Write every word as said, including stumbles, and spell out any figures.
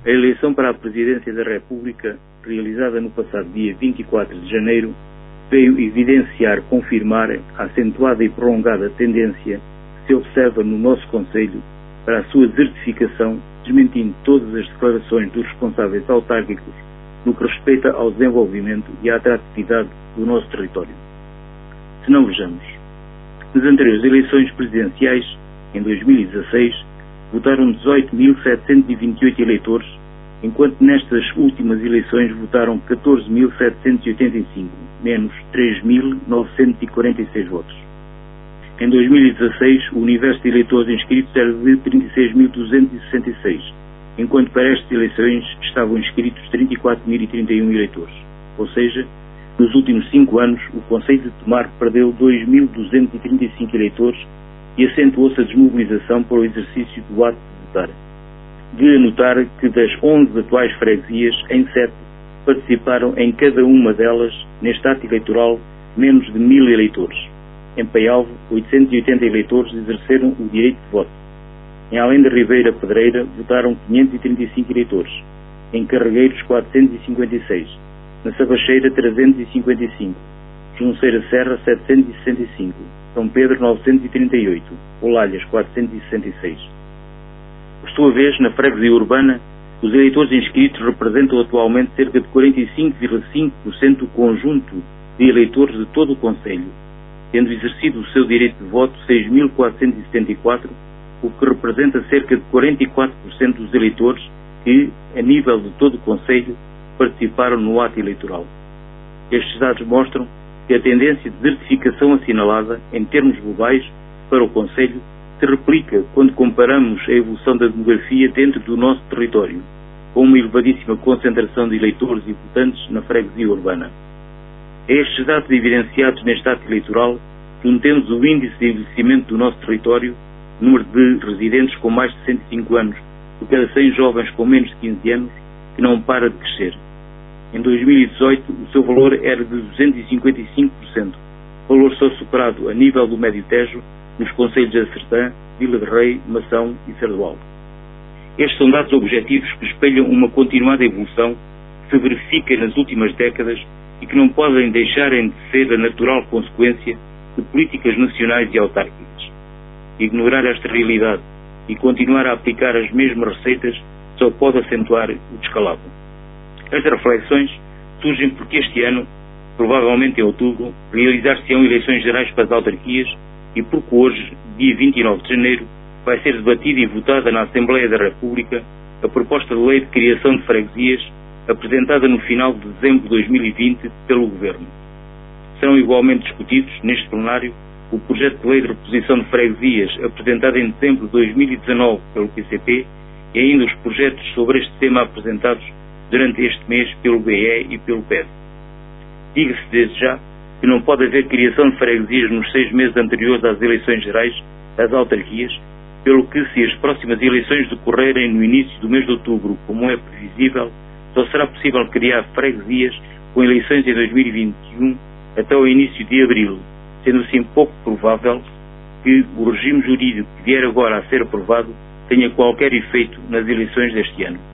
A eleição para a Presidência da República, realizada no passado dia vinte e quatro de janeiro, veio evidenciar, confirmar a acentuada e prolongada tendência que se observa no nosso Conselho para a sua desertificação, desmentindo todas as declarações dos responsáveis autárquicos no que respeita ao desenvolvimento e à atratividade do nosso território. Se não vejamos, nas anteriores eleições presidenciais, em dois mil e dezasseis, votaram dezoito mil setecentos e vinte e oito eleitores, enquanto nestas últimas eleições votaram catorze mil setecentos e oitenta e cinco, menos três mil novecentos e quarenta e seis votos. Em dois mil e dezasseis, o universo de eleitores inscritos era de trinta e seis mil duzentos e sessenta e seis, enquanto para estas eleições estavam inscritos trinta e quatro mil e trinta e um eleitores. Ou seja, nos últimos cinco anos, o Concelho de Tomar perdeu dois mil duzentos e trinta e cinco eleitores e acentuou-se a desmobilização para o exercício do ato de votar. De anotar que das onze atuais freguesias, em sete, participaram em cada uma delas, neste ato eleitoral, menos de mil eleitores. Em Paialvo, oitocentos e oitenta eleitores exerceram o direito de voto. Em Além da Ribeira Pedreira, votaram quinhentos e trinta e cinco eleitores. Em Carregueiros, quatrocentos e cinquenta e seis. Na Sabacheira, trezentos e cinquenta e cinco. Junceira Serra, setecentos e sessenta e cinco. São Pedro, novecentos e trinta e oito. Olalhas, quatrocentos e sessenta e seis. Por sua vez, na freguesia urbana, os eleitores inscritos representam atualmente cerca de quarenta e cinco vírgula cinco por cento do conjunto de eleitores de todo o Concelho, tendo exercido o seu direito de voto seis mil quatrocentos e setenta e quatro, o que representa cerca de quarenta e quatro por cento dos eleitores que, a nível de todo o Concelho, participaram no ato eleitoral. Estes dados mostram que a tendência de desertificação assinalada, em termos globais, para o Concelho, se replica quando comparamos a evolução da demografia dentro do nosso território, com uma elevadíssima concentração de eleitores e votantes na freguesia urbana. A estes dados evidenciados neste ato eleitoral, juntemos o índice de envelhecimento do nosso território, número de residentes com mais de sessenta e cinco anos por cada cem jovens com menos de quinze anos, que não para de crescer. Em dois mil e dezoito, o seu valor era de duzentos e cinquenta e cinco por cento, valor só superado a nível do Médio Tejo, nos concelhos de Sertã, Vila de Rei, Mação e Sardual. Estes são dados objetivos que espelham uma continuada evolução que se verifica nas últimas décadas e que não podem deixarem de ser a natural consequência de políticas nacionais e autárquicas. Ignorar esta realidade e continuar a aplicar as mesmas receitas só pode acentuar o descalabro. Estas reflexões surgem porque este ano, provavelmente em outubro, realizar-se-ão eleições gerais para as autarquias e porque hoje, dia vinte e nove de janeiro, vai ser debatida e votada na Assembleia da República a proposta de lei de criação de freguesias apresentada no final de dezembro de dois mil e vinte pelo Governo. Serão igualmente discutidos, neste plenário, o projeto de lei de reposição de freguesias apresentado em dezembro de dois mil e dezanove pelo P C P e ainda os projetos sobre este tema apresentados durante este mês pelo B E e pelo P E S. Diga-se desde já que não pode haver criação de freguesias nos seis meses anteriores às eleições gerais das autarquias, pelo que, se as próximas eleições decorrerem no início do mês de outubro, como é previsível, só será possível criar freguesias com eleições em dois mil e vinte e um até o início de abril, sendo assim pouco provável que o regime jurídico que vier agora a ser aprovado tenha qualquer efeito nas eleições deste ano.